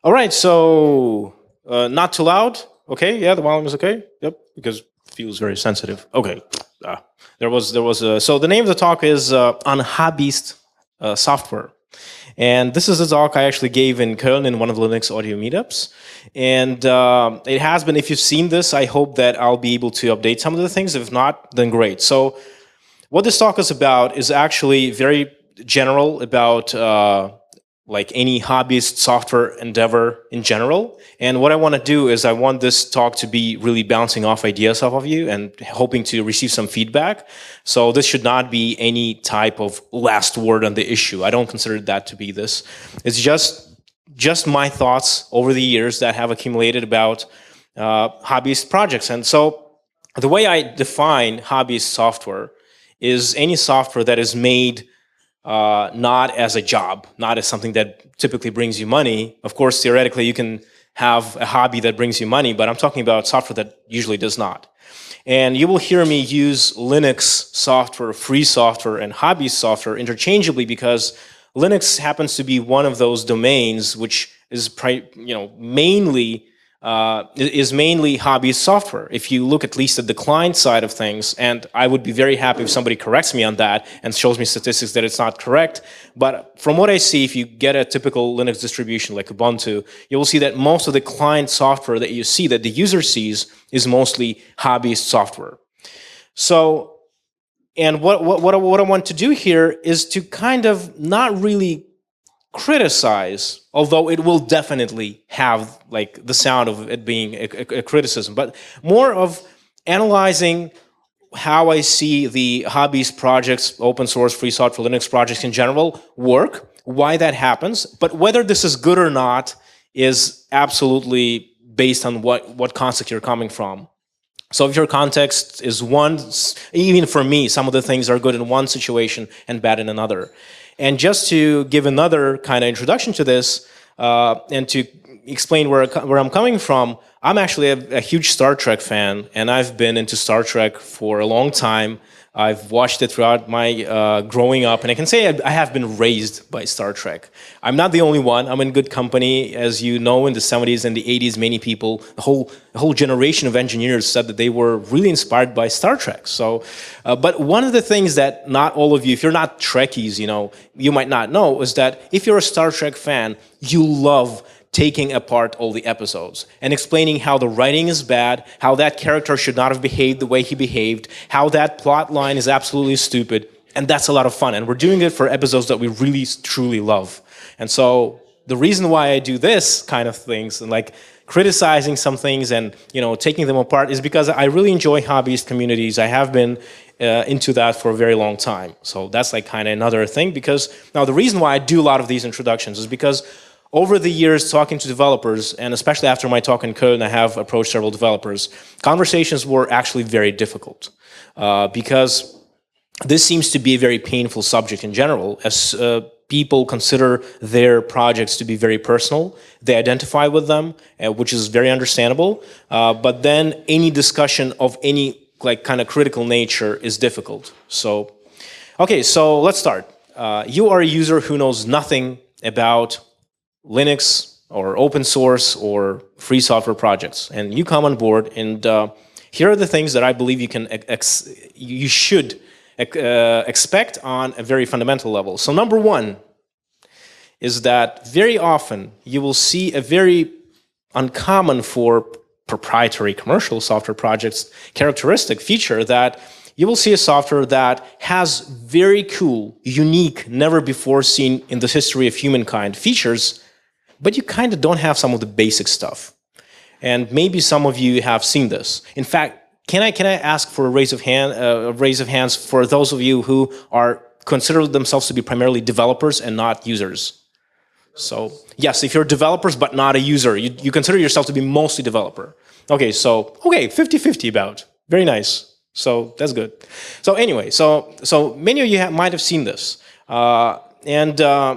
All right, so not too loud. Okay, yeah, the volume is okay. Yep, because it feels very sensitive. Okay, so the name of the talk is on hobbyist software, and this is a talk I actually gave in Köln in one of the Linux audio meetups, and it has been. If you've seen this, I hope that I'll be able to update some of the things. If not, then great. So, what this talk is about is actually very general about like any hobbyist software endeavor in general. And what I want to do is I want this talk to be really bouncing off ideas off of you and hoping to receive some feedback. So this should not be any type of last word on the issue. I don't consider that to be this. It's just my thoughts over the years that have accumulated about hobbyist projects. And so the way I define hobbyist software is any software that is made not as a job, not as something that typically brings you money. Of course, theoretically, you can have a hobby that brings you money, but I'm talking about software that usually does not. And you will hear me use Linux software, free software, and hobby software interchangeably because Linux happens to be one of those domains which is mainly hobby software. If you look at least at the client side of things, and I would be very happy if somebody corrects me on that and shows me statistics that it's not correct. But from what I see, if you get a typical Linux distribution like Ubuntu, you will see that most of the client software that you see, that the user sees, is mostly hobbyist software. So, and what I want to do here is to kind of not really criticize, although it will definitely have like the sound of it being a criticism, but more of analyzing how I see the hobbyist projects, open source, free software, Linux projects in general work, why that happens, but whether this is good or not is absolutely based on what context you're coming from. So if your context is one, even for me, some of the things are good in one situation and bad in another. And just to give another kind of introduction to this, and to explain where I'm coming from, I'm actually a huge Star Trek fan, and I've been into Star Trek for a long time. I've watched it throughout my growing up, and I can say I have been raised by Star Trek. I'm not the only one. I'm in good company. As you know, in the 70s and the 80s, many people, the whole generation of engineers said that they were really inspired by Star Trek. So, but one of the things that not all of you, if you're not Trekkies, you might not know, is that if you're a Star Trek fan, you love taking apart all the episodes and explaining how the writing is bad, how that character should not have behaved the way he behaved, how that plot line is absolutely stupid, and that's a lot of fun. And we're doing it for episodes that we really, truly love. And so the reason why I do this kind of things, and like criticizing some things and taking them apart, is because I really enjoy hobbyist communities. I have been into that for a very long time. So that's like kind of another thing. Because now the reason why I do a lot of these introductions is because over the years, talking to developers, and especially after my talk in Köln, I have approached several developers, conversations were actually very difficult because this seems to be a very painful subject in general, as people consider their projects to be very personal. They identify with them, which is very understandable, but then any discussion of any kind of critical nature is difficult. So, okay, so let's start. You are a user who knows nothing about Linux or open source or free software projects, and you come on board, and here are the things that I believe you should expect on a very fundamental level. So number one is that very often you will see a very uncommon for proprietary commercial software projects characteristic feature, that you will see a software that has very cool, unique, never before seen in the history of humankind features, but you kind of don't have some of the basic stuff. And maybe some of you have seen this. In fact, can I ask for a raise of hands for those of you who consider themselves to be primarily developers and not users? So yes, if you're developers but not a user, you consider yourself to be mostly developer. Okay, so 50-50 about. Very nice. So that's good. So anyway, so many of you might have seen this, and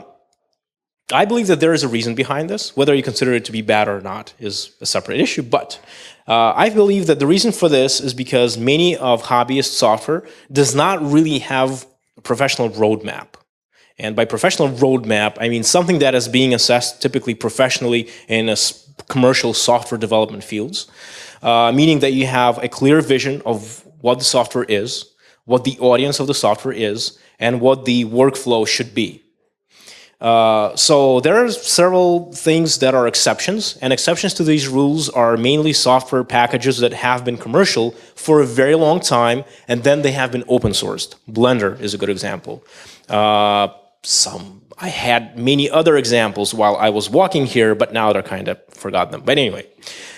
I believe that there is a reason behind this. Whether you consider it to be bad or not is a separate issue, but I believe that the reason for this is because many of hobbyist software does not really have a professional roadmap. And by professional roadmap, I mean something that is being assessed typically professionally in commercial software development fields, meaning that you have a clear vision of what the software is, what the audience of the software is, and what the workflow should be. So there are several things that are exceptions, and exceptions to these rules are mainly software packages that have been commercial for a very long time, and then they have been open sourced. Blender is a good example. I had many other examples while I was walking here, but now they're kind of forgot them. But anyway,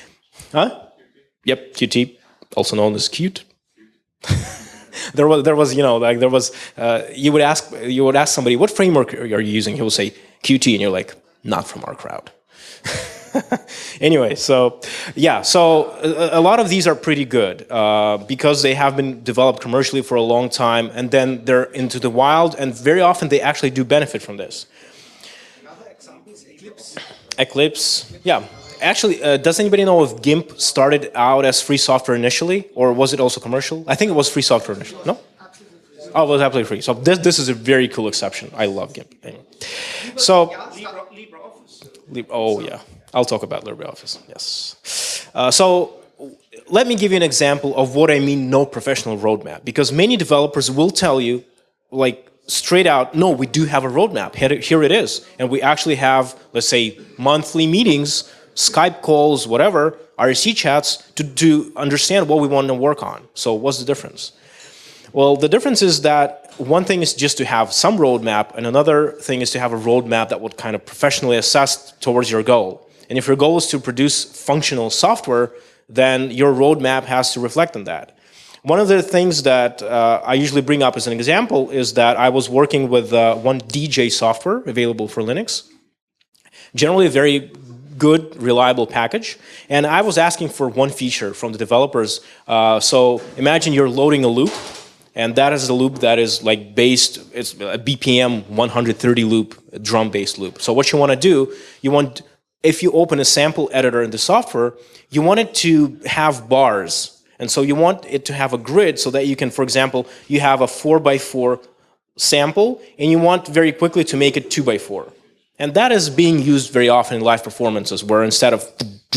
Yep, Qt, also known as Qt. There was, you would ask somebody, what framework are you using? He will say Qt, and you're like, not from our crowd. Anyway, so yeah, so a lot of these are pretty good because they have been developed commercially for a long time, and then they're into the wild, and very often they actually do benefit from this. Another example is Eclipse. Eclipse, yeah. Actually, does anybody know if GIMP started out as free software initially, or was it also commercial? I think it was free software initially. No? Oh, it was absolutely free. So this is a very cool exception. I love GIMP. Anyway. So, LibreOffice. oh yeah, I'll talk about LibreOffice. Yes. So let me give you an example of what I mean no professional roadmap, because many developers will tell you, like straight out, no, we do have a roadmap. Here it is, and we actually have, let's say, monthly meetings, Skype calls, whatever, IRC chats to understand what we want to work on. So what's the difference? Well, the difference is that one thing is just to have some roadmap, and another thing is to have a roadmap that would kind of professionally assess towards your goal. And if your goal is to produce functional software, then your roadmap has to reflect on that. One of the things that I usually bring up as an example is that I was working with one DJ software available for Linux. Generally a very good, reliable package. And I was asking for one feature from the developers. So imagine you're loading a loop, and that is a loop that is like based, it's a BPM 130 loop, a drum-based loop. So what you want to do, if you open a sample editor in the software, you want it to have bars. And so you want it to have a grid so that you can, for example, you have a 4x4 sample, and you want very quickly to make it 2x4. And that is being used very often in live performances, where instead of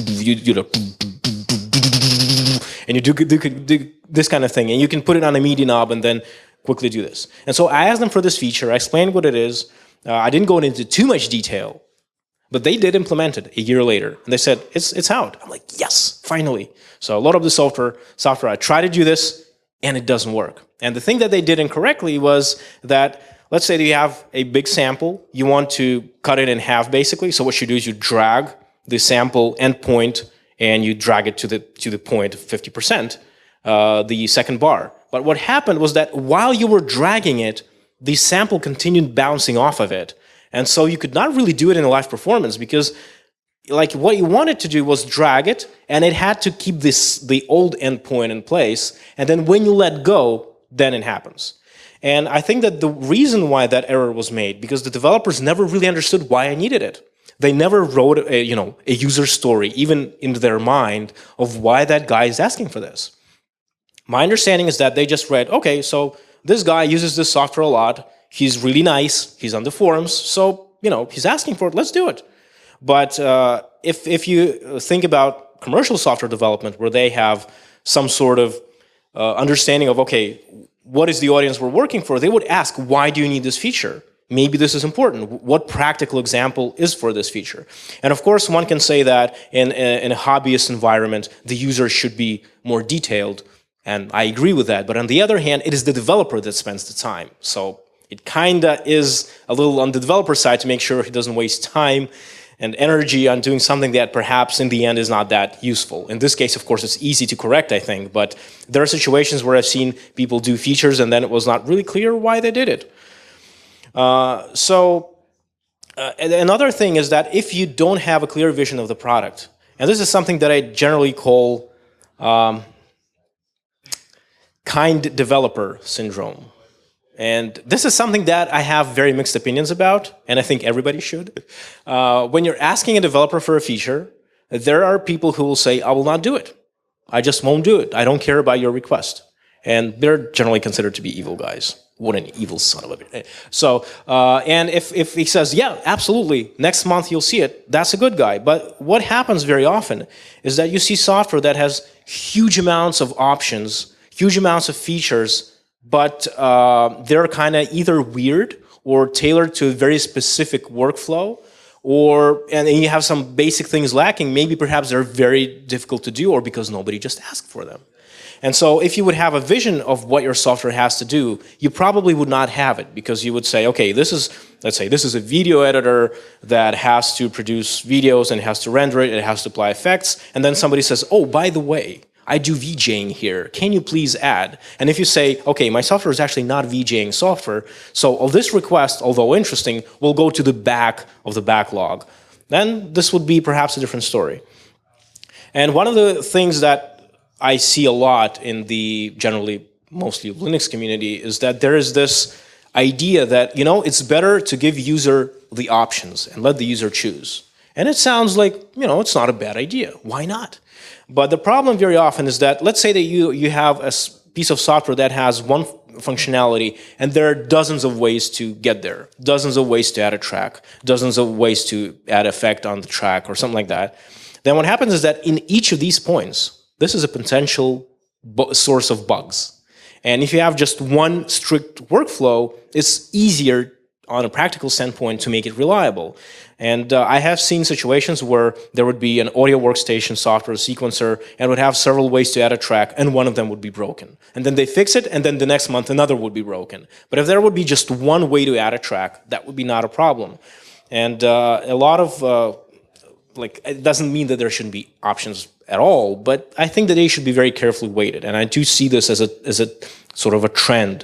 and you do this kind of thing, and you can put it on a MIDI knob and then quickly do this. And so I asked them for this feature. I explained what it is. I didn't go into too much detail, but they did implement it a year later, and they said it's out. I'm like, yes, finally. So a lot of the software I try to do this, and it doesn't work. And the thing that they did incorrectly was that, let's say that you have a big sample, you want to cut it in half basically. So what you do is you drag the sample endpoint and you drag it to the point of 50%, the second bar. But what happened was that while you were dragging it, the sample continued bouncing off of it. And so you could not really do it in a live performance, because like what you wanted to do was drag it, and it had to keep the old endpoint in place. And then when you let go, then it happens. And I think that the reason why that error was made, because the developers never really understood why I needed it. They never wrote a user story, even in their mind, of why that guy is asking for this. My understanding is that they just read, okay, so this guy uses this software a lot, he's really nice, he's on the forums, so he's asking for it, let's do it. But if you think about commercial software development, where they have some sort of understanding of, okay, what is the audience we're working for, they would ask, why do you need this feature? Maybe this is important. What practical example is for this feature? And of course, one can say that in a hobbyist environment, the user should be more detailed, and I agree with that. But on the other hand, it is the developer that spends the time. So it kind of is a little on the developer side to make sure he doesn't waste time and energy on doing something that perhaps in the end is not that useful. In this case, of course, it's easy to correct, I think, but there are situations where I've seen people do features and then it was not really clear why they did it. Another thing is that if you don't have a clear vision of the product, and this is something that I generally call kind developer syndrome. And this is something that I have very mixed opinions about, and I think everybody should. When you're asking a developer for a feature, there are people who will say, I will not do it. I just won't do it. I don't care about your request. and they're generally considered to be evil guys. What an evil son of a bitch. So, and if he says, yeah, absolutely, next month you'll see it, that's a good guy. But what happens very often is that you see software that has huge amounts of options, huge amounts of features, but they're kind of either weird or tailored to a very specific workflow, and you have some basic things lacking. Maybe perhaps they're very difficult to do, or because nobody just asked for them. And so if you would have a vision of what your software has to do, you probably would not have it, because you would say, okay, let's say this is a video editor that has to produce videos and it has to render it, it has to apply effects, and then somebody says, oh, by the way, I do VJing here, can you please add? And if you say, okay, my software is actually not VJing software, so this request, although interesting, will go to the back of the backlog, then this would be perhaps a different story. And one of the things that I see a lot in the generally mostly Linux community is that there is this idea that, you know, it's better to give user the options and let the user choose. And it sounds like, you know, it's not a bad idea. Why not? But the problem very often is that, let's say that you have a piece of software that has one functionality and there are dozens of ways to get there, dozens of ways to add a track, dozens of ways to add effect on the track or something like that. Then what happens is that in each of these points, this is a potential source of bugs. And if you have just one strict workflow, it's easier on a practical standpoint to make it reliable. And I have seen situations where there would be an audio workstation software sequencer and would have several ways to add a track, and one of them would be broken. And then they fix it, and then the next month another would be broken. But if there would be just one way to add a track, that would be not a problem. And a lot of it doesn't mean that there shouldn't be options at all, but I think that they should be very carefully weighted. And I do see this as a sort of a trend.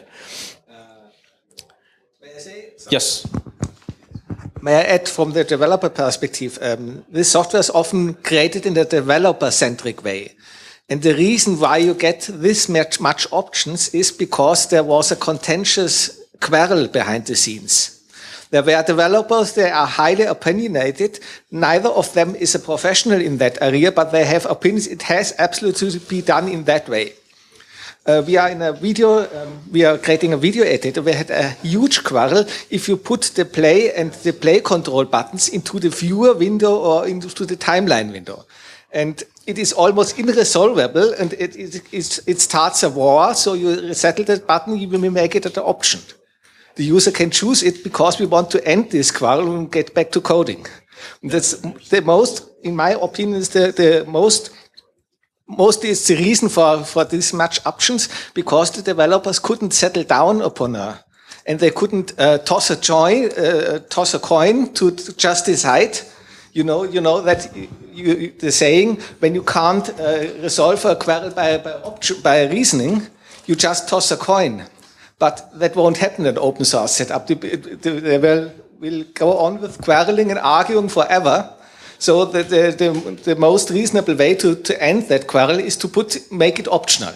May I say something? Yes. May I add from the developer perspective, this software is often created in a developer-centric way. And the reason why you get this much options is because there was a contentious quarrel behind the scenes. There were developers, they are highly opinionated. Neither of them is a professional in that area, but they have opinions. It has absolutely to be done in that way. We are in a video, we are creating a video editor. We had a huge quarrel if you put the play and the play control buttons into the viewer window or into the timeline window. And it is almost irresolvable, and it starts a war. So you settle that button, you will make it an option. The user can choose it because we want to end this quarrel and get back to coding. And that's the most, in my opinion, is mostly it's the reason for this much options, because the developers couldn't settle down upon and they couldn't toss a coin to just decide. You know that the saying, when you can't resolve a quarrel by reasoning, you just toss a coin. But that won't happen in open source setup. They will go on with quarreling and arguing forever. So the most reasonable way to end that quarrel is to make it optional.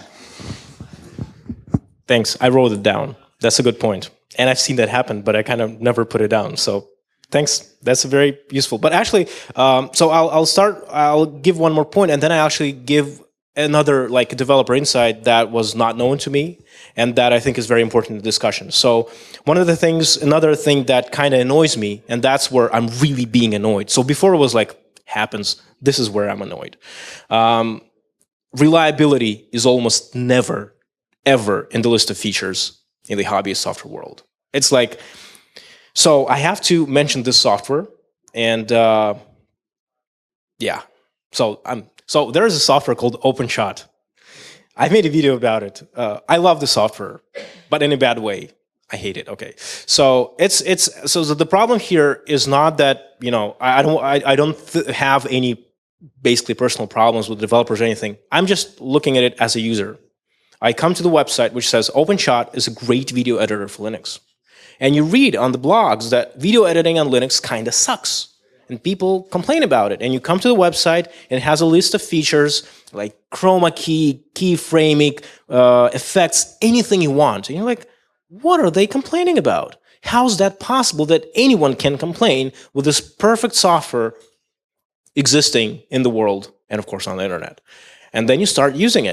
Thanks. I wrote it down. That's a good point. And I've seen that happen, but I kind of never put it down. So thanks. That's very useful. But actually, so I'll give one more point, and then I actually give another developer insight that was not known to me, and that I think is very important in the discussion. So another thing that kind of annoys me, and that's where I'm really being annoyed. So before it was like, happens, this is where I'm annoyed. Reliability is almost never, ever in the list of features in the hobbyist software world. It's like, so I have to mention this software, and yeah. So there is a software called OpenShot. I made a video about it. I love the software, but in a bad way. I hate it. Okay, so so the problem here is not that, you know, I don't have any basically personal problems with developers or anything. I'm just looking at it as a user. I come to the website which says OpenShot is a great video editor for Linux, and you read on the blogs that video editing on Linux kind of sucks. And people complain about it. And you come to the website, and it has a list of features like chroma key, keyframing, effects, anything you want. And you're like, what are they complaining about? How's that possible that anyone can complain with this perfect software existing in the world and, of course, on the internet? And then you start using it.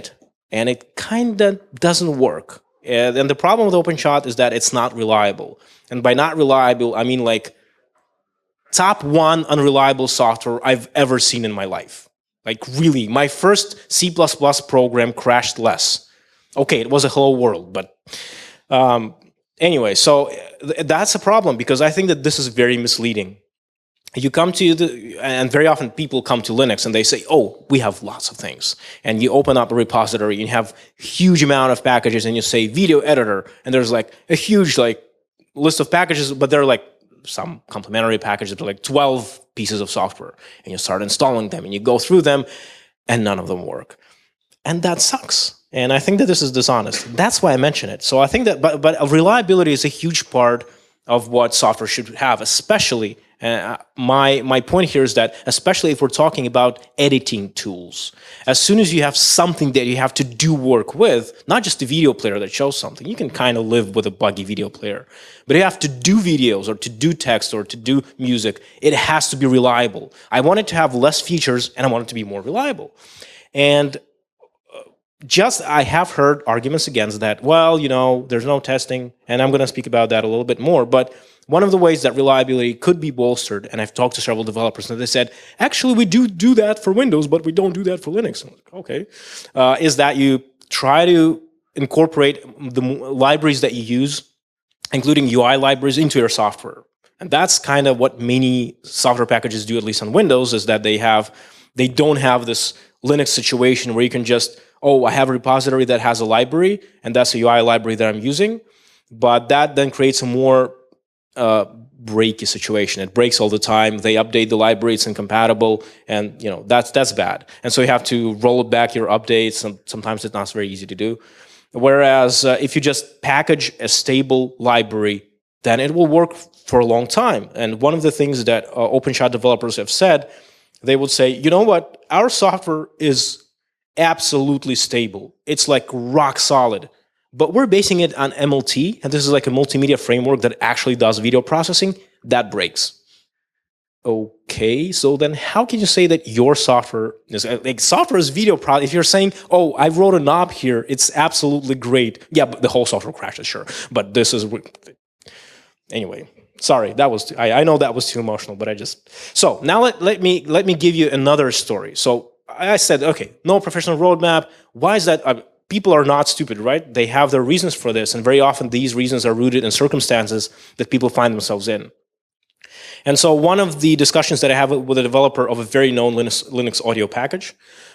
and it kind of doesn't work. And the problem with OpenShot is that it's not reliable. And by not reliable, I mean like top one unreliable software I've ever seen in my life. Like really, my first C++ program crashed less. Okay, it was a hello world, but anyway, so that's a problem because I think that this is very misleading. You come to and very often people come to Linux and they say, oh, we have lots of things. And you open up a repository and you have a huge amount of packages and you say video editor, and there's like a huge like list of packages, but they're like some complementary packages, but like 12 pieces of software. And you start installing them and you go through them and none of them work. And that sucks. And I think that this is dishonest. That's why I mention it. So I think that, but reliability is a huge part of what software should have, especially, my point here is that, especially if we're talking about editing tools, as soon as you have something that you have to do work with, not just a video player that shows something, you can kind of live with a buggy video player, but you have to do videos or to do text or to do music, it has to be reliable. I want it to have less features and I want it to be more reliable. And I have heard arguments against that. Well, you know, there's no testing, and I'm going to speak about that a little bit more. But one of the ways that reliability could be bolstered, and I've talked to several developers, and they said, actually, we do that for Windows, but we don't do that for Linux. I'm like, okay, is that you try to incorporate the libraries that you use, including UI libraries, into your software. And that's kind of what many software packages do, at least on Windows, is that they don't have this Linux situation where you can just, oh, I have a repository that has a library, and that's a UI library that I'm using. But that then creates a more breaky situation. It breaks all the time. They update the library, it's incompatible, and you know that's bad. And so you have to roll back your updates, and sometimes it's not very easy to do. Whereas if you just package a stable library, then it will work for a long time. And one of the things that OpenShot developers have said, they would say, you know what, our software is absolutely stable. It's like rock solid. But we're basing it on MLT, and this is like a multimedia framework that actually does video processing. That breaks. Okay, so then how can you say that your software is like software is video pro? If you're saying, oh, I wrote a knob here, it's absolutely great. Yeah, but the whole software crashes, sure. But this is anyway. Sorry, that was I know that was too emotional, but so now let me give you another story. So I said, okay, no professional roadmap. Why is that? People are not stupid, right? They have their reasons for this, and very often these reasons are rooted in circumstances that people find themselves in. And so one of the discussions that I have with a developer of a very known Linux audio package,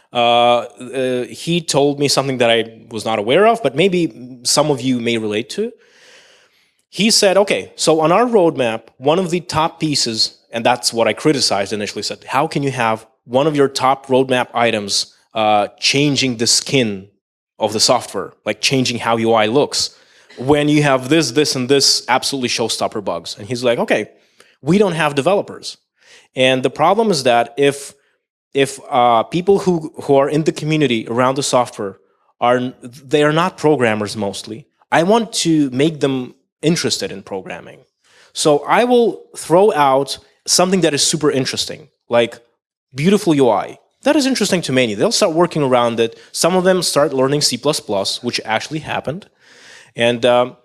he told me something that I was not aware of, but maybe some of you may relate to. He said, okay, so on our roadmap, one of the top pieces, and that's what I criticized initially, said, how can you have one of your top roadmap items changing the skin of the software, like changing how UI looks, when you have this, and this absolutely showstopper bugs? And he's like, okay, we don't have developers. And the problem is that if people who are in the community around the software they are not programmers mostly, I want to make them interested in programming. So I will throw out something that is super interesting, like beautiful UI. That is interesting to many. They'll start working around it. Some of them start learning C++, which actually happened. And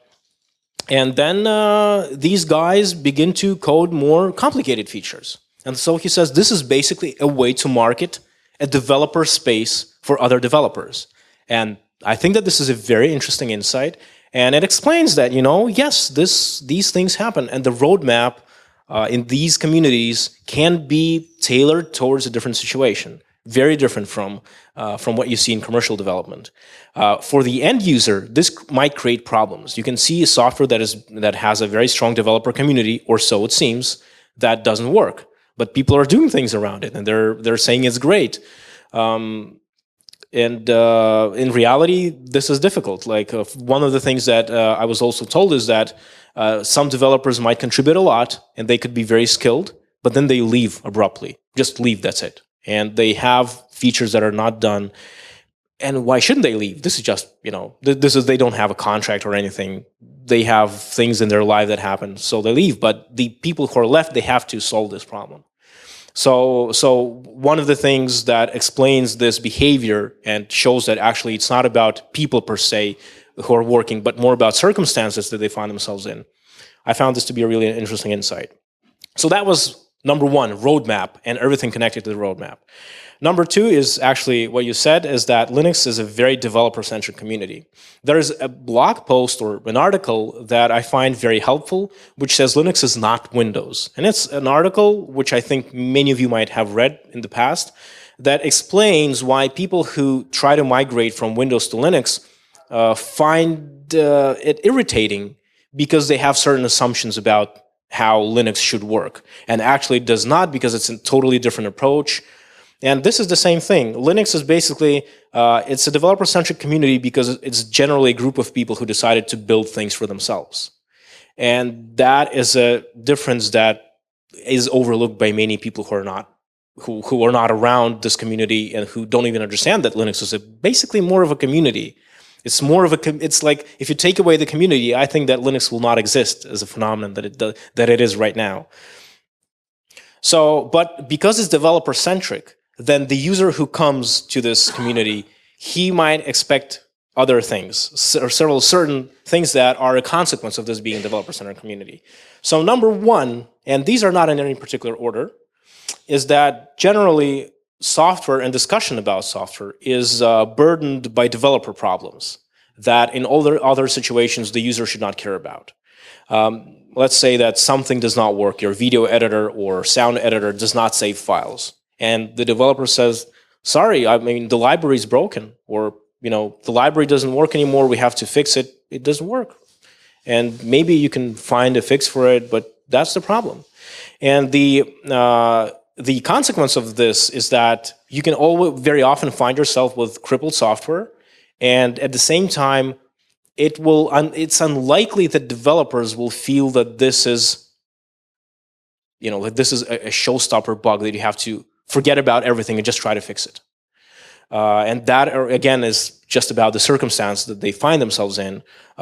then these guys begin to code more complicated features. And so he says this is basically a way to market a developer space for other developers. And I think that this is a very interesting insight. And it explains that, you know, yes, these things happen. And the roadmap in these communities can be tailored towards a different situation. Very different from what you see in commercial development. For the end user, this might create problems. You can see a software that has a very strong developer community, or so it seems, that doesn't work. But people are doing things around it, and they're saying it's great. And in reality, this is difficult. Like one of the things that I was also told is that some developers might contribute a lot, and they could be very skilled, but then they leave abruptly. Just leave, that's it. And they have features that are not done. And why shouldn't they leave? This is just, you know, they don't have a contract or anything. They have things in their life that happen, so they leave. But the people who are left, they have to solve this problem. So one of the things that explains this behavior and shows that actually it's not about people per se who are working, but more about circumstances that they find themselves in. I found this to be a really interesting insight. So that was number one, roadmap and everything connected to the roadmap. Number two is actually what you said, is that Linux is a very developer-centric community. There is a blog post or an article that I find very helpful, which says Linux is not Windows. And it's an article which I think many of you might have read in the past that explains why people who try to migrate from Windows to Linux find it irritating because they have certain assumptions about how Linux should work. And actually it does not, because it's a totally different approach. And this is the same thing. Linux is basically, it's a developer-centric community because it's generally a group of people who decided to build things for themselves. And that is a difference that is overlooked by many people who are not around this community and who don't even understand that Linux is basically more of a community. It's more of it's like, if you take away the community, I think that Linux will not exist as a phenomenon that it is right now. So, but because it's developer-centric, then the user who comes to this community, he might expect other things, or several certain things that are a consequence of this being a developer-centered community. So number one, and these are not in any particular order, is that generally software and discussion about software is burdened by developer problems that in other situations the user should not care about. Let's say that something does not work, your video editor or sound editor does not save files. And the developer says, sorry, I mean, the library is broken, or, you know, the library doesn't work anymore, we have to fix it, it doesn't work. And maybe you can find a fix for it, but that's the problem. And the consequence of this is that you can very often find yourself with crippled software, and at the same time, it's unlikely that developers will feel that this is, you know, that this is a showstopper bug that you have to forget about everything and just try to fix it. And that, again, is just about the circumstance that they find themselves in.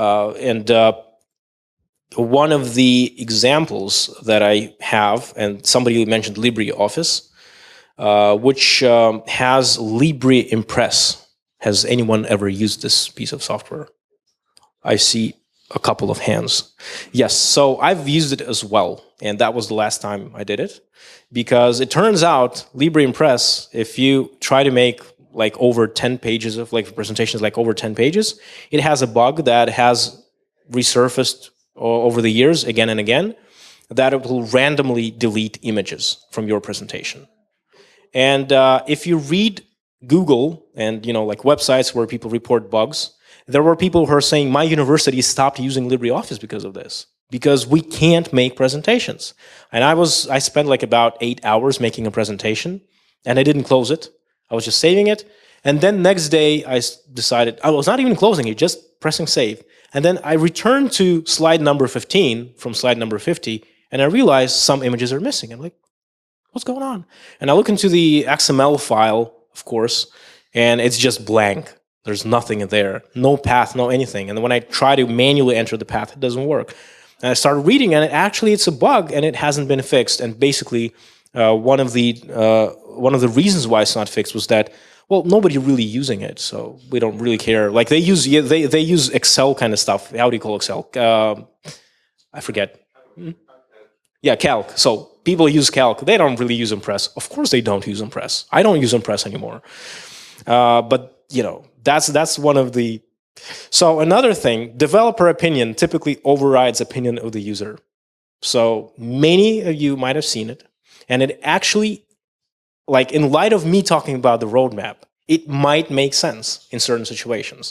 One of the examples that I have, and somebody mentioned LibreOffice, which has LibreImpress. Has anyone ever used this piece of software? I see a couple of hands. Yes, so I've used it as well, and that was the last time I did it, because it turns out LibreImpress, if you try to make like over 10 pages of like presentations, like over 10 pages, it has a bug that has resurfaced over the years again and again, that it will randomly delete images from your presentation. And if you read Google and, you know, like websites where people report bugs, there were people who are saying, my university stopped using LibreOffice because of this, because we can't make presentations. And I spent like about 8 hours making a presentation, and I didn't close it. I was just saving it. And then next day I decided, I was not even closing it, just pressing save. And then I returned to slide number 15 from slide number 50, and I realized some images are missing. I'm like, what's going on? And I look into the XML file, of course, and it's just blank. There's nothing in there, no path, no anything. And when I try to manually enter the path, it doesn't work. And I started reading, and it's a bug, and it hasn't been fixed. And basically, one of the reasons why it's not fixed was that, well, nobody really using it, so we don't really care. Like they use Excel kind of stuff. How do you call Excel? I forget. Yeah, Calc. So people use Calc. They don't really use Impress. Of course, they don't use Impress. I don't use Impress anymore. But you know, that's one of the. So another thing, developer opinion typically overrides opinion of the user. So many of you might have seen it, and it actually, like in light of me talking about the roadmap, it might make sense in certain situations.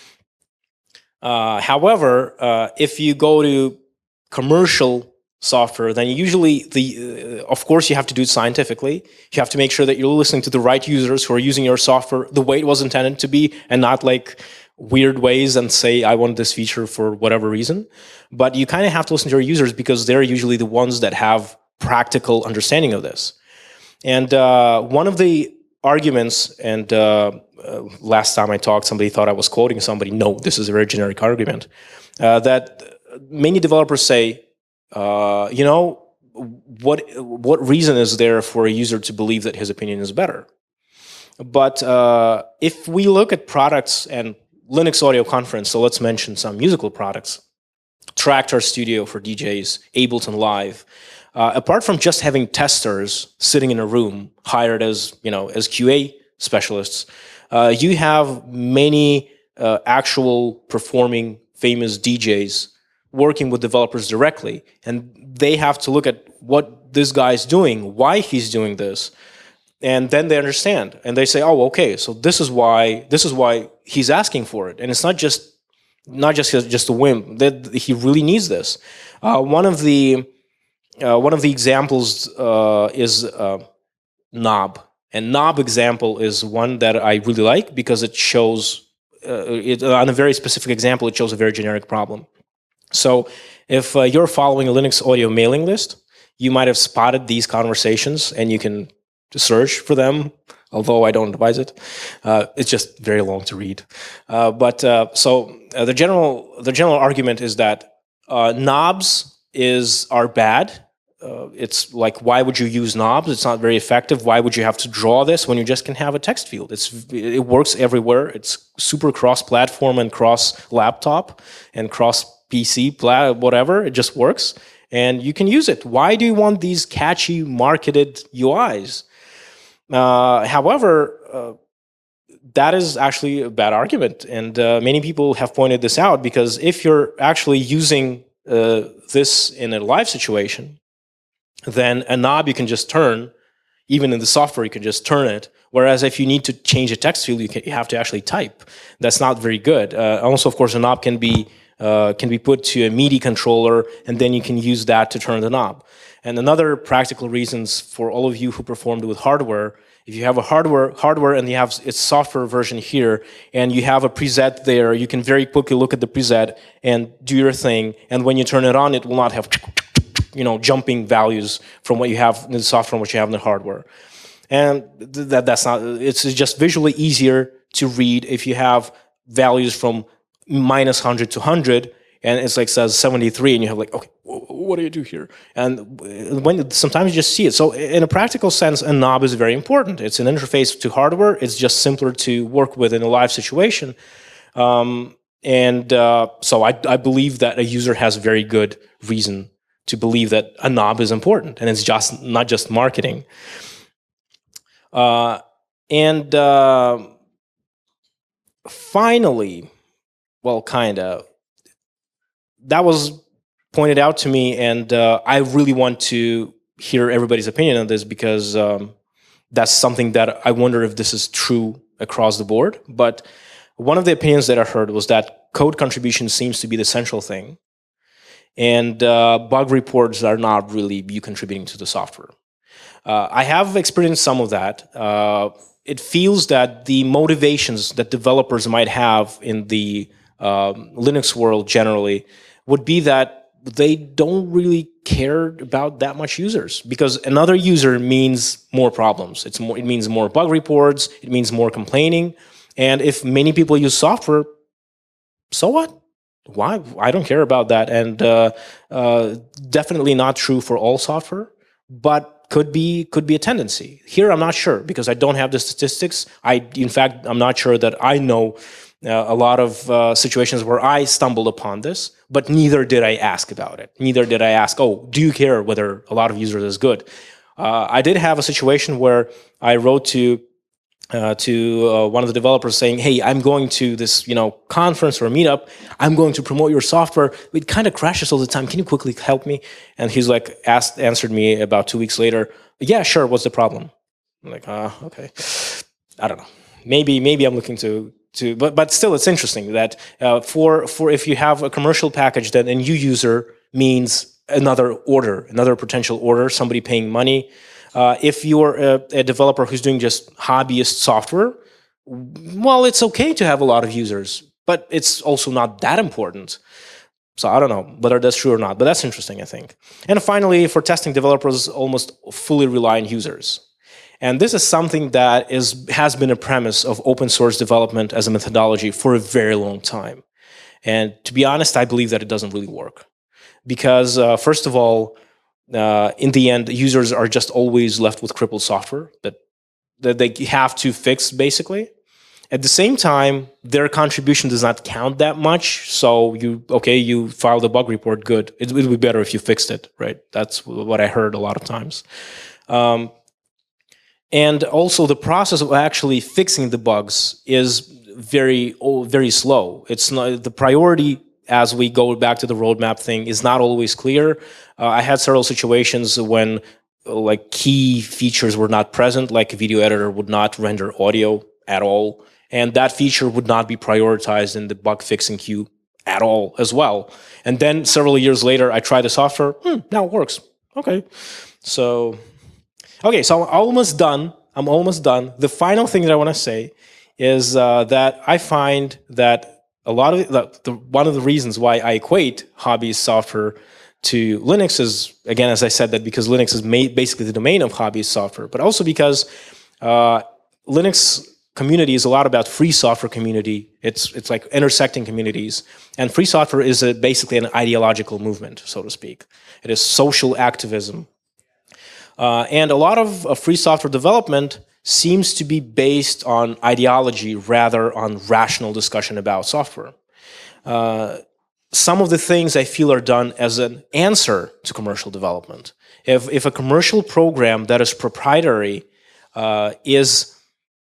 However, if you go to commercial software, then usually of course you have to do it scientifically. You have to make sure that you're listening to the right users who are using your software the way it was intended to be, and not like weird ways and say, I want this feature for whatever reason. But you kind of have to listen to your users because they're usually the ones that have practical understanding of this. And one of the arguments, and last time I talked, somebody thought I was quoting somebody. No, this is a very generic argument, that many developers say, you know, what reason is there for a user to believe that his opinion is better? But if we look at products and Linux Audio Conference, so let's mention some musical products, Traktor Studio for DJs, Ableton Live. Apart from just having testers sitting in a room hired as as QA specialists, you have many actual performing famous DJs working with developers directly, and they have to look at what this guy is doing, why he's doing this, and then they understand and they say, oh, okay, so this is why he's asking for it, and it's not just a whim, that he really needs this. One of the examples is Knob, and Knob example is one that I really like because it shows on a very specific example, it shows a very generic problem. So if you're following a Linux audio mailing list, you might have spotted these conversations, and you can search for them, although I don't advise it. It's just very long to read. So the general argument is that knobs are bad. It's like, why would you use knobs? It's not very effective. Why would you have to draw this when you just can have a text field? It works everywhere. It's super cross-platform and cross-laptop and cross-PC, whatever. It just works, and you can use it. Why do you want these catchy marketed UIs? However, that is actually a bad argument, and many people have pointed this out, because if you're actually using this in a live situation, then a knob you can just turn. Even in the software, you can just turn it. Whereas if you need to change a text field, you have to actually type. That's not very good. Also, of course, a knob can be put to a MIDI controller, and then you can use that to turn the knob. And another practical reasons for all of you who performed with hardware, if you have a hardware and you have its software version here, and you have a preset there, you can very quickly look at the preset and do your thing. And when you turn it on, it will not have jumping values from what you have in the software and what you have in the hardware. And that's not, it's just visually easier to read if you have values from -100 to 100, and it's like says 73, and you have like, okay, what do you do here? And sometimes you just see it. So in a practical sense, a knob is very important. It's an interface to hardware. It's just simpler to work with in a live situation. So I believe that a user has very good reason to believe that a knob is important, and it's just not just marketing. Finally, well, that was pointed out to me, and I really want to hear everybody's opinion on this, because that's something that I wonder if this is true across the board. But one of the opinions that I heard was that code contribution seems to be the central thing, and bug reports are not really you contributing to the software. I have experienced some of that. It feels that the motivations that developers might have in the Linux world generally would be that they don't really care about that much users, because another user means more problems. It means more bug reports. It means more complaining. And if many people use software, so what? Why? I don't care about that. And definitely not true for all software, but could be a tendency. Here, I'm not sure, because I don't have the statistics. In fact, I'm not sure that I know a lot of situations where I stumbled upon this, but neither did I ask about it. Neither did I ask, oh, do you care whether a lot of users is good? I did have a situation where I wrote to one of the developers saying, hey, I'm going to this conference or meetup. I'm going to promote your software. It kind of crashes all the time. Can you quickly help me? And he's like, answered me about 2 weeks later, yeah, sure, what's the problem? I'm like, okay. I don't know. Maybe I'm looking to but still, it's interesting that for if you have a commercial package, that a new user means another potential order, somebody paying money. If you're a developer who's doing just hobbyist software, well, it's okay to have a lot of users, but it's also not that important. So I don't know whether that's true or not, but that's interesting, I think. And finally, for testing, developers almost fully rely on users. And this is something that has been a premise of open source development as a methodology for a very long time. And to be honest, I believe that it doesn't really work. Because first of all, in the end, users are just always left with crippled software that they have to fix, basically. At the same time, their contribution does not count that much. So you filed a bug report, good. It would be better if you fixed it, right? That's what I heard a lot of times. And also the process of actually fixing the bugs is very slow. It's not the priority. As we go back to the roadmap thing, is not always clear. I had several situations when like key features were not present, like a video editor would not render audio at all, and that feature would not be prioritized in the bug fixing queue at all as well. And then several years later, I tried the software, now it works. Okay, so I'm almost done. The final thing that I want to say is that I find that a lot of one of the reasons why I equate hobbyist software to Linux is, again, as I said, that because Linux is basically the domain of hobbyist software, but also because Linux community is a lot about free software community. It's like intersecting communities, and free software is basically an ideological movement, so to speak. It is social activism, and a lot of free software development seems to be based on ideology rather on rational discussion about software. Some of the things I feel are done as an answer to commercial development. If a commercial program that is proprietary has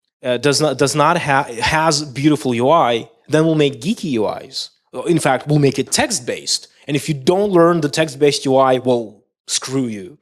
beautiful UI, then we'll make geeky UIs. In fact, we'll make it text-based. And if you don't learn the text-based UI, well, screw you.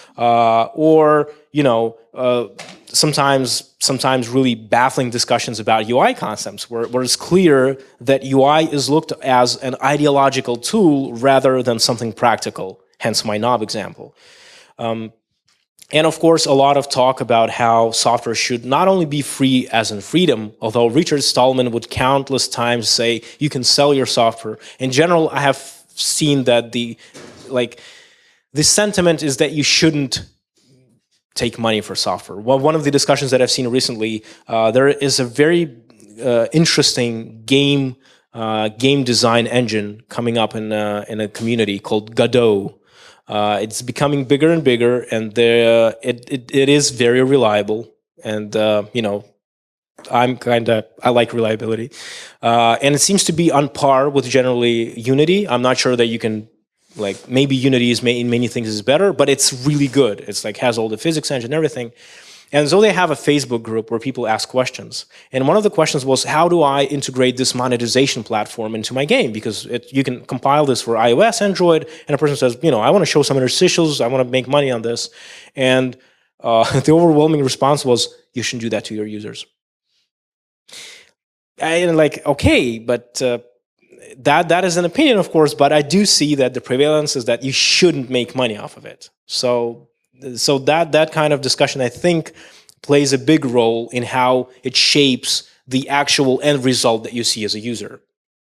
Sometimes really baffling discussions about UI concepts where it's clear that UI is looked as an ideological tool rather than something practical, hence my knob example. And of course, a lot of talk about how software should not only be free as in freedom, although Richard Stallman would countless times say you can sell your software. In general, I have seen that the sentiment is that you shouldn't take money for software. Well, one of the discussions that I've seen recently, there is a very interesting game design engine coming up in a community called Godot. It's becoming bigger and bigger, and it is very reliable. And I like reliability, and it seems to be on par with generally Unity. I'm not sure that you can. Maybe Unity in many things is better, but it's really good. It's has all the physics engine and everything. And so they have a Facebook group where people ask questions. And one of the questions was, how do I integrate this monetization platform into my game? Because you can compile this for iOS, Android, and a person says, I want to show some interstitials, I want to make money on this. And the overwhelming response was, you shouldn't do that to your users. And okay, but that is an opinion, of course, but I do see that the prevalence is that you shouldn't make money off of it. So that kind of discussion, I think, plays a big role in how it shapes the actual end result that you see as a user.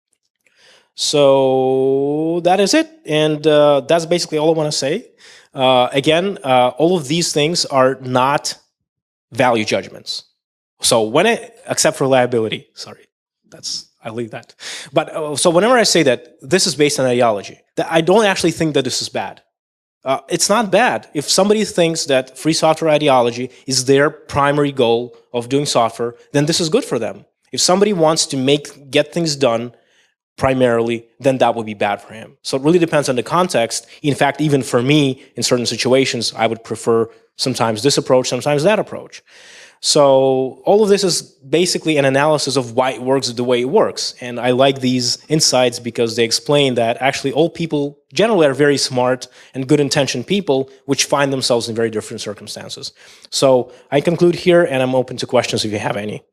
So that is it, and that's basically all I want to say. Again, all of these things are not value judgments. So except for reliability, sorry, I'll leave that. But so whenever I say that this is based on ideology, that I don't actually think that this is bad. It's not bad. If somebody thinks that free software ideology is their primary goal of doing software, then this is good for them. If somebody wants to get things done primarily, then that would be bad for him. So it really depends on the context. In fact, even for me, in certain situations, I would prefer sometimes this approach, sometimes that approach. So all of this is basically an analysis of why it works the way it works. And I like these insights because they explain that actually all people generally are very smart and good-intentioned people which find themselves in very different circumstances. So I conclude here, and I'm open to questions if you have any.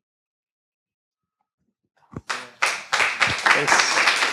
Thanks.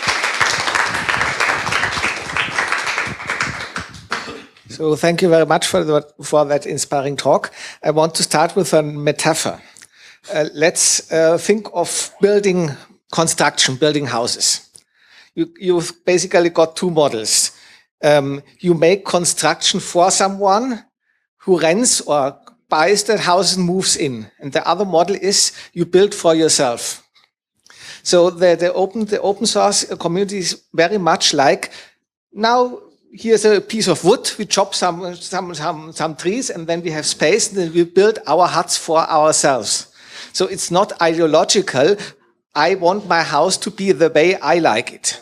So thank you very much for that inspiring talk. I want to start with a metaphor. Let's think of building houses. You've basically got two models. You make construction for someone who rents or buys that house and moves in. And the other model is you build for yourself. So the open source community is very much like, now here's a piece of wood, we chop some trees, and then we have space, and then we build our huts for ourselves. So it's not ideological. I want my house to be the way I like it.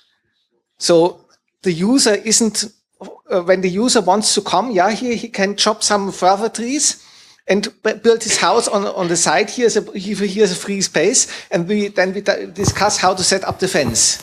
So the user isn't, when the user wants to come, yeah, here he can chop some further trees and build his house on the side. Here's a free space, and we discuss how to set up the fence.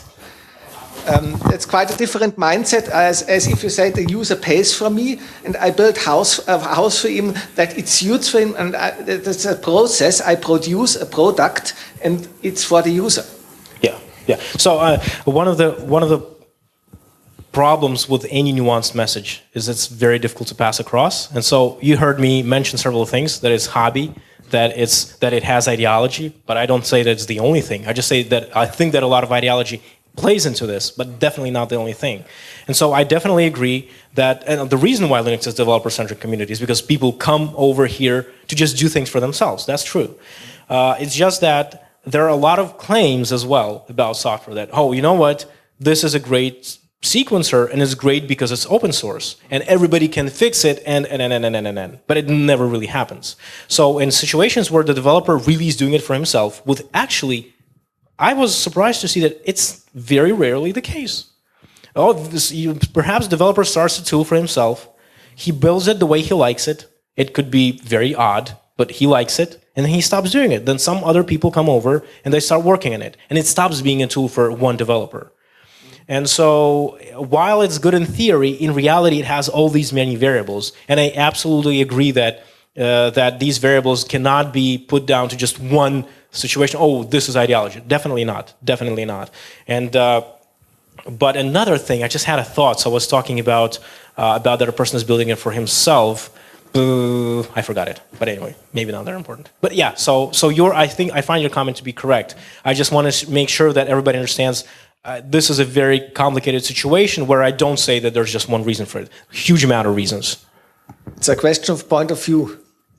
It's quite a different mindset as if you say the user pays for me and I build a house for him that it suits for him, and that's a process. I produce a product and it's for the user. Yeah. So one of the problems with any nuanced message is it's very difficult to pass across. And so you heard me mention several things, that it's hobby, that it has ideology, but I don't say that it's the only thing. I just say that I think that a lot of ideology plays into this, but definitely not the only thing. And so I definitely agree that, and the reason why Linux is developer-centric community is because people come over here to just do things for themselves. That's true. It's just that there are a lot of claims as well about software that, oh, you know what, this is a great sequencer and it's great because it's open source and everybody can fix it and. But it never really happens. So in situations where the developer really is doing it for himself, with actually, I was surprised to see that it's very rarely the case. Perhaps the developer starts a tool for himself, he builds it the way he likes it, it could be very odd, but he likes it, and then he stops doing it. Then some other people come over and they start working on it, and it stops being a tool for one developer. And so while it's good in theory, in reality it has all these many variables, and I absolutely agree that these variables cannot be put down to just one situation. Oh, this is ideology. Definitely not. Definitely not. And but another thing, I just had a thought. So I was talking about that a person is building it for himself. I forgot it. But anyway, maybe not that important. But yeah. So I find your comment to be correct. I just want to make sure that everybody understands. This is a very complicated situation where I don't say that there's just one reason for it. Huge amount of reasons. It's a question of point of view.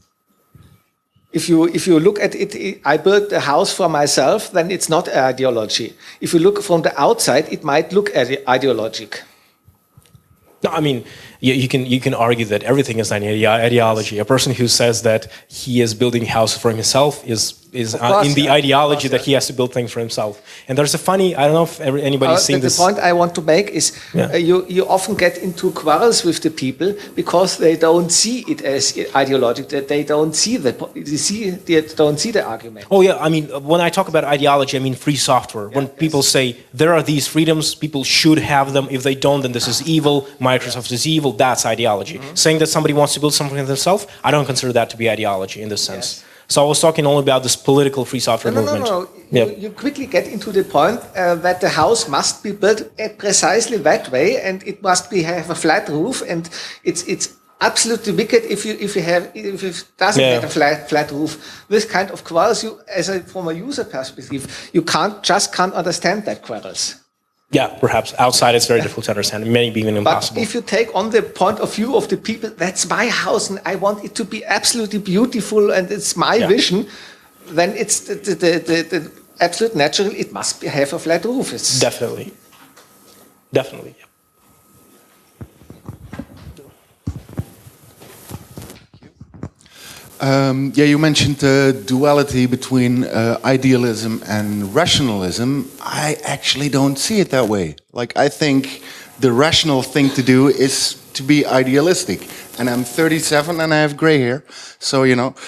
If you look at it, I built a house for myself, then it's not ideology. If you look from the outside, it might look ideologic. No, I mean, you can argue that everything is an ideology. A person who says that he is building a house for himself is in the ideology that he has to build things for himself. And there's a funny, I don't know if anybody's seen this. The point I want to make is you often get into quarrels with the people because they don't see it as ideological, that they don't see the argument. Oh yeah, I mean, when I talk about ideology, I mean free software. When people say there are these freedoms, people should have them. If they don't, then this is evil. Microsoft is evil. That's ideology. Saying that somebody wants to build something for themselves, I don't consider that to be ideology in this sense. So I was talking only about this political free software movement. No. You quickly get into the point that the house must be built precisely that way, and it must have a flat roof, and it's absolutely wicked if it doesn't get a flat roof. This kind of quarrels, from a user perspective, you can't understand that quarrels. Yeah, perhaps. Outside it's very difficult to understand, maybe even impossible. But if you take on the point of view of the people, that's my house and I want it to be absolutely beautiful and it's my vision, then it's the absolute natural, it must have a flat roof. Definitely. Definitely. You mentioned the duality between idealism and rationalism. I actually don't see it that way. Like, I think the rational thing to do is to be idealistic. And I'm 37 and I have gray hair, so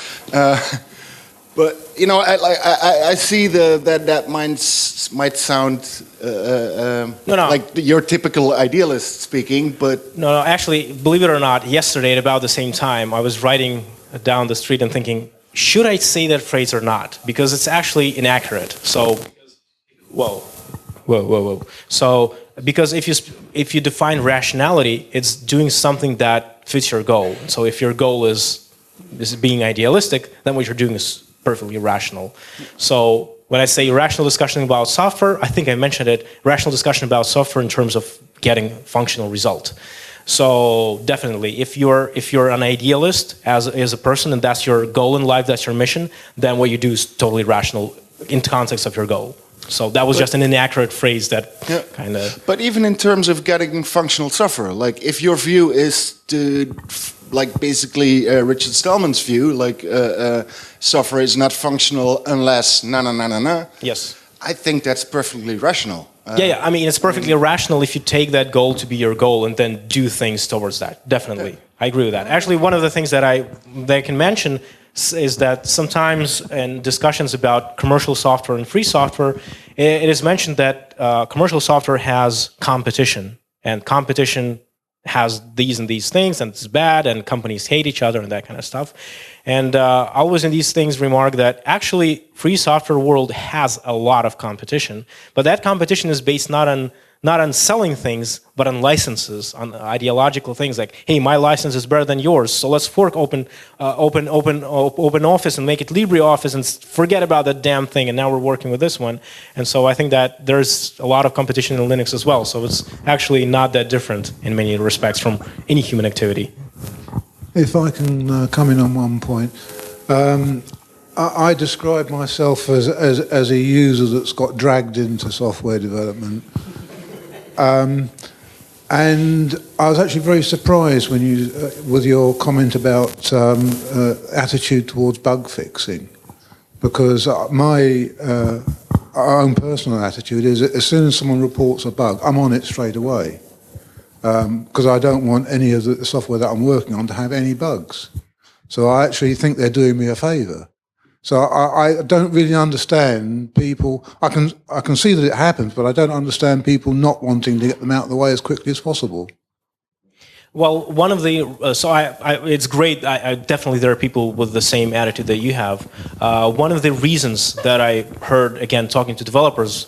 but I see that might sound like your typical idealist speaking, but no. Actually, believe it or not, yesterday at about the same time, I was riding down the street and thinking, should I say that phrase or not? Because it's actually inaccurate. So, whoa. So, because if you define rationality, it's doing something that fits your goal. So, if your goal is being idealistic, then what you're doing is perfectly rational. So, when I say rational discussion about software, I think I mentioned it. Rational discussion about software in terms of getting functional result. So definitely, if you're an idealist as a person and that's your goal in life, that's your mission, then what you do is totally rational in context of your goal. So that was just an inaccurate phrase that kind of. But even in terms of getting functional software, like if your view is to, like basically Richard Stallman's view, like software is not functional unless na. Yes. I think that's perfectly rational. Yeah. I mean, it's perfectly rational if you take that goal to be your goal and then do things towards that. Definitely, I agree with that. Actually, one of the things that I can mention is that sometimes in discussions about commercial software and free software, it is mentioned that commercial software has competition, and competition has these and these things, and it's bad, and companies hate each other, and that kind of stuff. And I always in these things remark that actually free software world has a lot of competition, but that competition is based not on selling things, but on licenses, on ideological things like, hey, my license is better than yours, so let's fork open Office and make it LibreOffice and forget about that damn thing, and now we're working with this one. And so I think that there's a lot of competition in Linux as well, so it's actually not that different in many respects from any human activity. If I can come in on one point. I describe myself as a user that's got dragged into software development. And I was actually very surprised when you, with your comment about attitude towards bug fixing, because my own personal attitude is that as soon as someone reports a bug, I'm on it straight away, because I don't want any of the software that I'm working on to have any bugs. So I actually think they're doing me a favour. So I don't really understand people. I can see that it happens, but I don't understand people not wanting to get them out of the way as quickly as possible. Well, one of the it's great. I definitely there are people with the same attitude that you have. One of the reasons that I heard again talking to developers.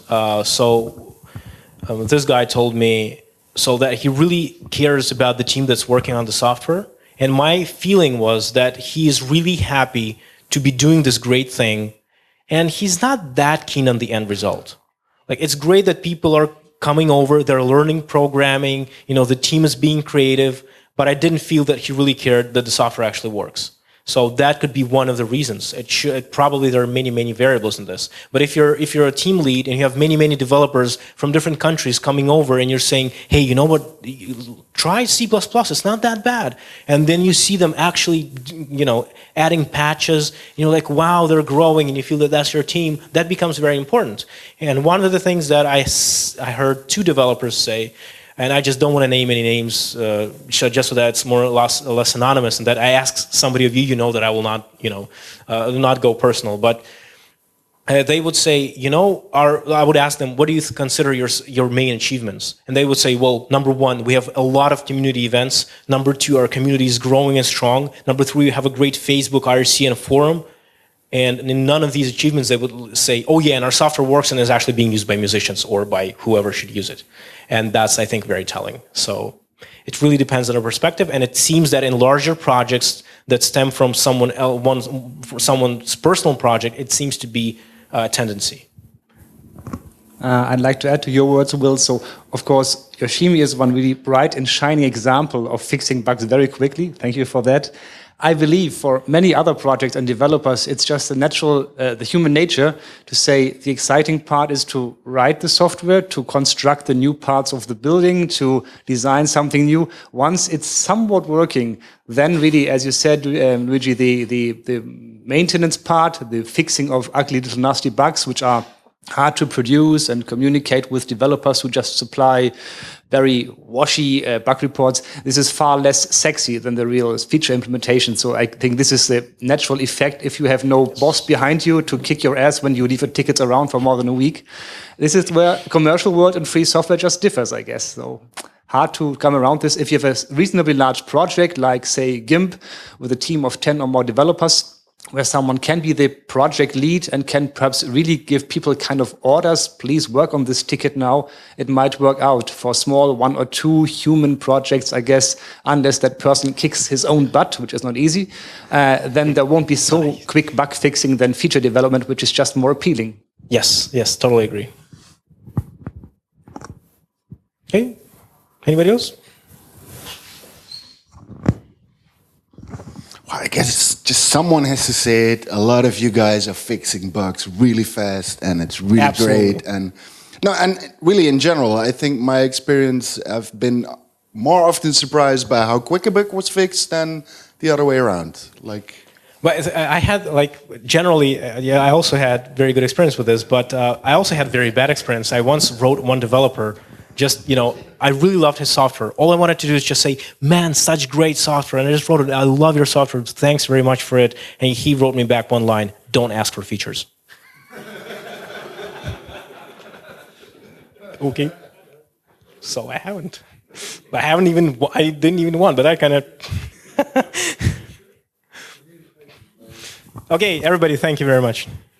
This guy told me that he really cares about the team that's working on the software, and my feeling was that he is really happy to be doing this great thing, and he's not that keen on the end result. Like, it's great that people are coming over, they're learning programming, the team is being creative, but I didn't feel that he really cared that the software actually works. So that could be one of the reasons. Probably there are many variables in this. But if you're a team lead and you have many developers from different countries coming over and you're saying, hey, you know what, try C++, it's not that bad. And then you see them actually, adding patches, like, wow, they're growing, and you feel that that's your team, that becomes very important. And one of the things that I heard two developers say, and I just don't want to name any names, just so that it's more or less anonymous, and that I ask somebody of you, that I will not, not go personal. But they would say, I would ask them, what do you consider your main achievements? And they would say, well, number one, we have a lot of community events. Number two, our community is growing and strong. Number three, we have a great Facebook, IRC, and a forum. And in none of these achievements, they would say, oh yeah, and our software works and is actually being used by musicians or by whoever should use it. And that's, I think, very telling. So it really depends on our perspective. And it seems that in larger projects that stem from someone's personal project, it seems to be a tendency. I'd like to add to your words, Will. So, of course, Yoshimi is one really bright and shining example of fixing bugs very quickly. Thank you for that. I believe for many other projects and developers, it's just the natural, the human nature to say the exciting part is to write the software, to construct the new parts of the building, to design something new. Once it's somewhat working, then really, as you said, Luigi, the maintenance part, the fixing of ugly little nasty bugs, which are hard to produce and communicate with developers who just supply very washy bug reports. This is far less sexy than the real feature implementation. So I think this is the natural effect if you have no boss behind you to kick your ass when you leave your tickets around for more than a week. This is where commercial world and free software just differs, I guess. So hard to come around this. If you have a reasonably large project, like say GIMP, with a team of 10 or more developers, where someone can be the project lead and can perhaps really give people kind of orders, please work on this ticket now, it might work out. For small 1 or 2 human projects, I guess, unless that person kicks his own butt, which is not easy, then there won't be so quick bug fixing than feature development, which is just more appealing. Yes, totally agree. Okay, anybody else? well, I guess it's just someone has to say it. A lot of you guys are fixing bugs really fast, and it's really Absolutely. great. And no, and really in general, I think my experience, I've been more often surprised by how quick a bug was fixed than the other way around. Like, But I had generally, I also had very good experience with this, but I also had very bad experience. I once wrote one developer, just, I really loved his software. All I wanted to do is just say, man, such great software. And I just wrote it, I love your software, thanks very much for it. And he wrote me back one line, don't ask for features. Okay. So I haven't. I didn't even want, but I kind of... Okay, everybody, thank you very much.